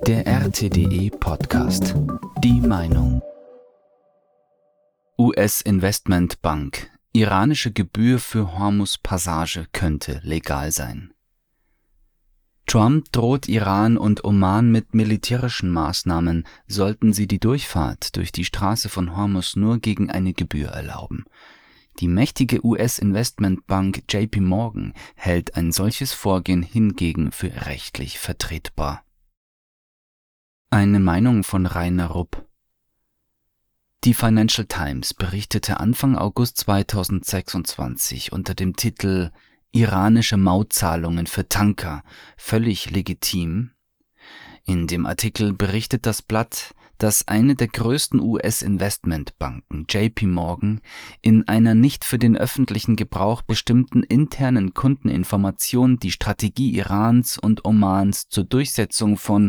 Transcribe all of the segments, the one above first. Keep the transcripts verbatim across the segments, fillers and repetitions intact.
Der R T D E-Podcast. Die Meinung. U S-Investmentbank. Iranische Gebühr für Hormuz-Passage könnte legal sein. Trump droht Iran und Oman mit militärischen Maßnahmen, sollten sie die Durchfahrt durch die Straße von Hormuz nur gegen eine Gebühr erlauben. Die mächtige U S-Investmentbank J P Morgan hält ein solches Vorgehen hingegen für rechtlich vertretbar. Eine Meinung von Rainer Rupp. Die Financial Times berichtete Anfang August zweitausendsechsundzwanzig unter dem Titel »Iranische Mautzahlungen für Tanker – völlig legitim?« In dem Artikel berichtet das Blatt, dass eine der größten U S-Investmentbanken, J P Morgan, in einer nicht für den öffentlichen Gebrauch bestimmten internen Kundeninformation die Strategie Irans und Omans zur Durchsetzung von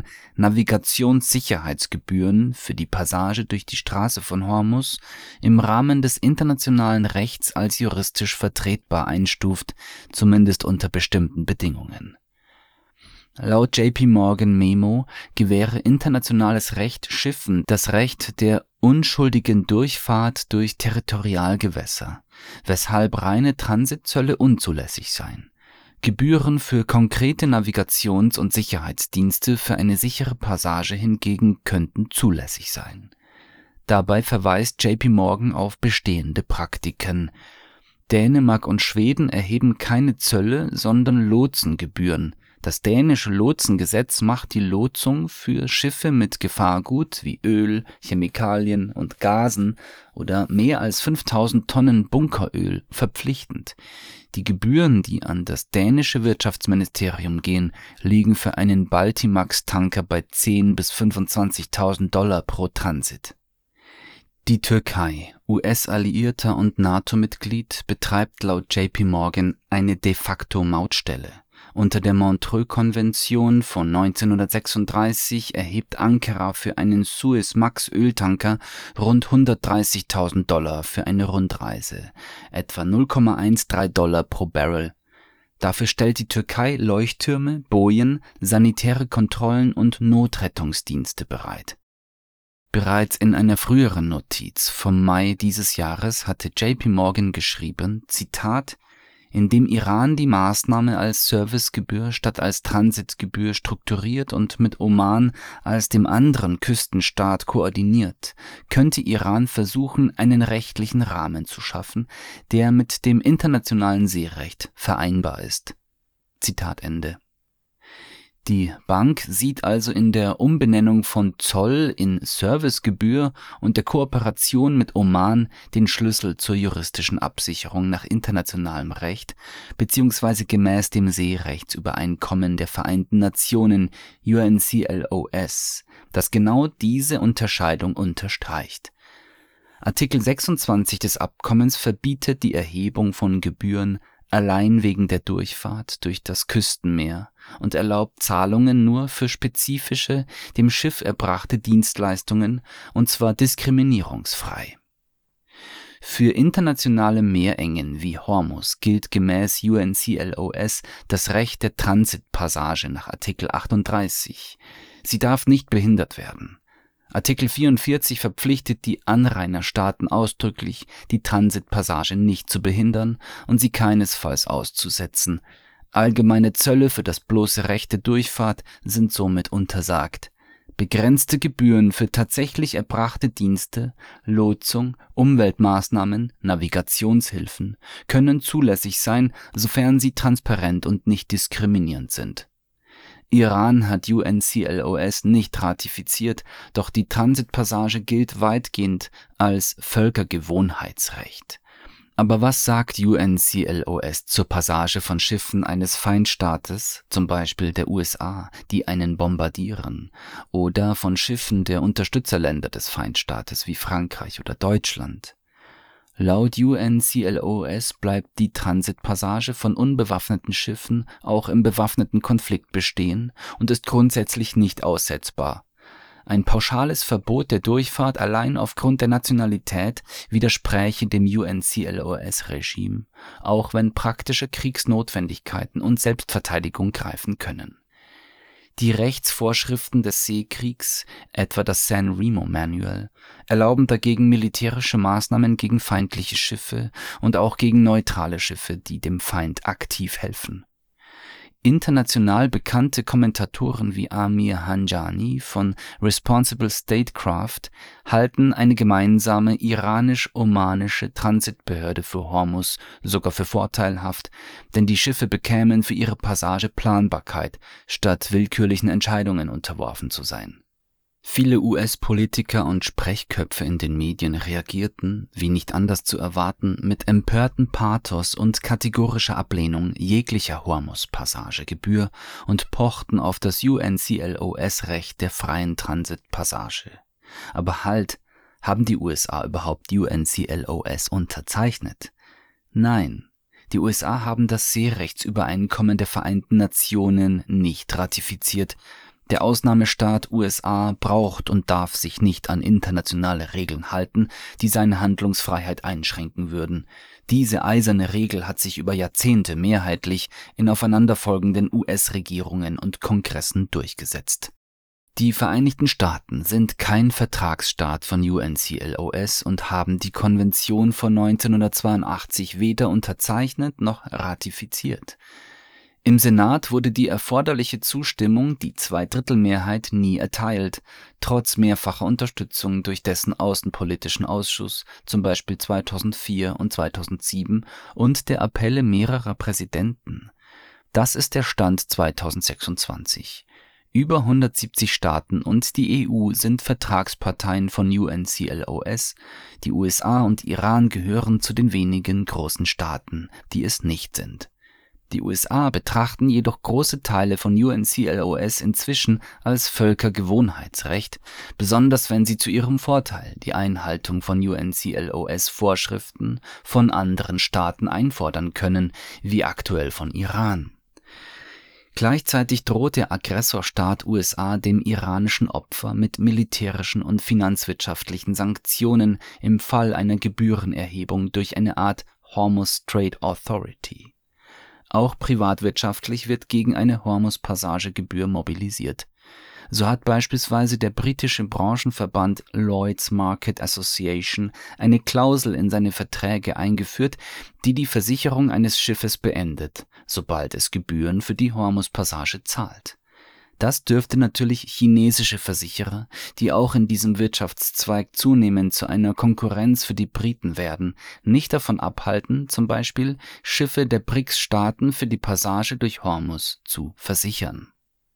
Navigationssicherheitsgebühren für die Passage durch die Straße von Hormuz im Rahmen des internationalen Rechts als juristisch vertretbar einstuft, zumindest unter bestimmten Bedingungen. Laut J P Morgan Memo gewähre internationales Recht Schiffen das Recht der unschuldigen Durchfahrt durch Territorialgewässer, weshalb reine Transitzölle unzulässig seien. Gebühren für konkrete Navigations- und Sicherheitsdienste für eine sichere Passage hingegen könnten zulässig sein. Dabei verweist J P Morgan auf bestehende Praktiken. Dänemark und Schweden erheben keine Zölle, sondern Lotsengebühren. Das dänische Lotsengesetz macht die Lotsung für Schiffe mit Gefahrgut wie Öl, Chemikalien und Gasen oder mehr als fünftausend Tonnen Bunkeröl verpflichtend. Die Gebühren, die an das dänische Wirtschaftsministerium gehen, liegen für einen Baltimax-Tanker bei zehntausend bis fünfundzwanzigtausend Dollar pro Transit. Die Türkei, U S-Alliierter und NATO-Mitglied, betreibt laut J P Morgan eine de facto Mautstelle. Unter der Montreux-Konvention von neunzehnhundertsechsunddreißig erhebt Ankara für einen Suez-Max-Öltanker rund hundertdreißigtausend Dollar für eine Rundreise, etwa null Komma dreizehn Dollar pro Barrel. Dafür stellt die Türkei Leuchttürme, Bojen, sanitäre Kontrollen und Notrettungsdienste bereit. Bereits in einer früheren Notiz vom Mai dieses Jahres hatte J P Morgan geschrieben, Zitat, indem Iran die Maßnahme als Servicegebühr statt als Transitgebühr strukturiert und mit Oman als dem anderen Küstenstaat koordiniert, könnte Iran versuchen, einen rechtlichen Rahmen zu schaffen, der mit dem internationalen Seerecht vereinbar ist. Zitat Ende. Die Bank sieht also in der Umbenennung von Zoll in Servicegebühr und der Kooperation mit Oman den Schlüssel zur juristischen Absicherung nach internationalem Recht bzw. gemäß dem Seerechtsübereinkommen der Vereinten Nationen U N C L O S, das genau diese Unterscheidung unterstreicht. Artikel sechsundzwanzig des Abkommens verbietet die Erhebung von Gebühren allein wegen der Durchfahrt durch das Küstenmeer und erlaubt Zahlungen nur für spezifische, dem Schiff erbrachte Dienstleistungen, und zwar diskriminierungsfrei. Für internationale Meerengen wie Hormuz gilt gemäß U N C L O S das Recht der Transitpassage nach Artikel achtunddreißig. Sie darf nicht behindert werden. Artikel vierundvierzig verpflichtet die Anrainerstaaten ausdrücklich, die Transitpassage nicht zu behindern und sie keinesfalls auszusetzen. Allgemeine Zölle für das bloße Recht der Durchfahrt sind somit untersagt. Begrenzte Gebühren für tatsächlich erbrachte Dienste, Lotsung, Umweltmaßnahmen, Navigationshilfen können zulässig sein, sofern sie transparent und nicht diskriminierend sind. Iran hat U N C L O S nicht ratifiziert, doch die Transitpassage gilt weitgehend als Völkergewohnheitsrecht. Aber was sagt U N C L O S zur Passage von Schiffen eines Feindstaates, zum Beispiel der U S A, die einen bombardieren, oder von Schiffen der Unterstützerländer des Feindstaates wie Frankreich oder Deutschland? Laut U N C L O S bleibt die Transitpassage von unbewaffneten Schiffen auch im bewaffneten Konflikt bestehen und ist grundsätzlich nicht aussetzbar. Ein pauschales Verbot der Durchfahrt allein aufgrund der Nationalität widerspräche dem U N C L O S-Regime, auch wenn praktische Kriegsnotwendigkeiten und Selbstverteidigung greifen können. Die Rechtsvorschriften des Seekriegs, etwa das San Remo Manual, erlauben dagegen militärische Maßnahmen gegen feindliche Schiffe und auch gegen neutrale Schiffe, die dem Feind aktiv helfen. International bekannte Kommentatoren wie Amir Hanjani von Responsible Statecraft halten eine gemeinsame iranisch-omanische Transitbehörde für Hormuz sogar für vorteilhaft, denn die Schiffe bekämen für ihre Passage Planbarkeit, statt willkürlichen Entscheidungen unterworfen zu sein. Viele U S-Politiker und Sprechköpfe in den Medien reagierten, wie nicht anders zu erwarten, mit empörten Pathos und kategorischer Ablehnung jeglicher Hormuz-Passagegebühr und pochten auf das U N C L O S-Recht der freien Transitpassage. Aber halt, haben die U S A überhaupt U N C L O S unterzeichnet? Nein, die U S A haben das Seerechtsübereinkommen der Vereinten Nationen nicht ratifiziert. Der Ausnahmestaat U S A braucht und darf sich nicht an internationale Regeln halten, die seine Handlungsfreiheit einschränken würden. Diese eiserne Regel hat sich über Jahrzehnte mehrheitlich in aufeinanderfolgenden U S-Regierungen und Kongressen durchgesetzt. Die Vereinigten Staaten sind kein Vertragsstaat von U N C L O S und haben die Konvention von neunzehnhundertzweiundachtzig weder unterzeichnet noch ratifiziert. Im Senat wurde die erforderliche Zustimmung, die Zweidrittelmehrheit, nie erteilt, trotz mehrfacher Unterstützung durch dessen Außenpolitischen Ausschuss, zum Beispiel zweitausendvier und zweitausendsieben, und der Appelle mehrerer Präsidenten. Das ist der Stand zweitausendsechsundzwanzig. Über hundertsiebzig Staaten und die E U sind Vertragsparteien von U N C L O S. Die U S A und Iran gehören zu den wenigen großen Staaten, die es nicht sind. Die U S A betrachten jedoch große Teile von U N C L O S inzwischen als Völkergewohnheitsrecht, besonders wenn sie zu ihrem Vorteil die Einhaltung von U N C L O S-Vorschriften von anderen Staaten einfordern können, wie aktuell von Iran. Gleichzeitig droht der Aggressorstaat U S A dem iranischen Opfer mit militärischen und finanzwirtschaftlichen Sanktionen im Fall einer Gebührenerhebung durch eine Art Hormuz Trade Authority. Auch privatwirtschaftlich wird gegen eine Hormuz-Passagegebühr mobilisiert. So hat beispielsweise der britische Branchenverband Lloyd's Market Association eine Klausel in seine Verträge eingeführt, die die Versicherung eines Schiffes beendet, sobald es Gebühren für die Hormuz-Passage zahlt. Das dürfte natürlich chinesische Versicherer, die auch in diesem Wirtschaftszweig zunehmend zu einer Konkurrenz für die Briten werden, nicht davon abhalten, zum Beispiel Schiffe der B R I C S-Staaten für die Passage durch Hormuz zu versichern.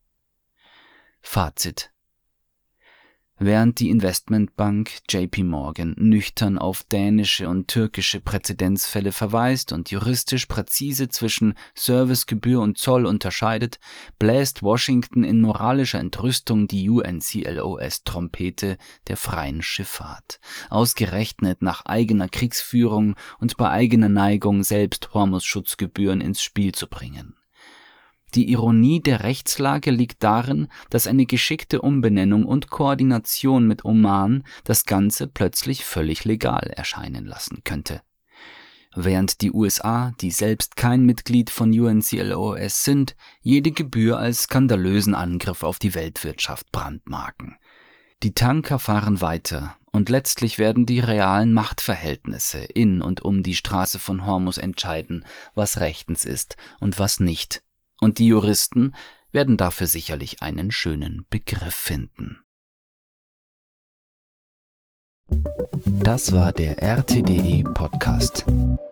Fazit: Während die Investmentbank J P Morgan nüchtern auf dänische und türkische Präzedenzfälle verweist und juristisch präzise zwischen Servicegebühr und Zoll unterscheidet, bläst Washington in moralischer Entrüstung die U N C L O S-Trompete der freien Schifffahrt, ausgerechnet nach eigener Kriegsführung und bei eigener Neigung selbst Hormuz-Schutzgebühren ins Spiel zu bringen. Die Ironie der Rechtslage liegt darin, dass eine geschickte Umbenennung und Koordination mit Oman das Ganze plötzlich völlig legal erscheinen lassen könnte. Während die U S A, die selbst kein Mitglied von U N C L O S sind, jede Gebühr als skandalösen Angriff auf die Weltwirtschaft brandmarken. Die Tanker fahren weiter und letztlich werden die realen Machtverhältnisse in und um die Straße von Hormuz entscheiden, was rechtens ist und was nicht. Und die Juristen werden dafür sicherlich einen schönen Begriff finden. Das war der R T D E Podcast.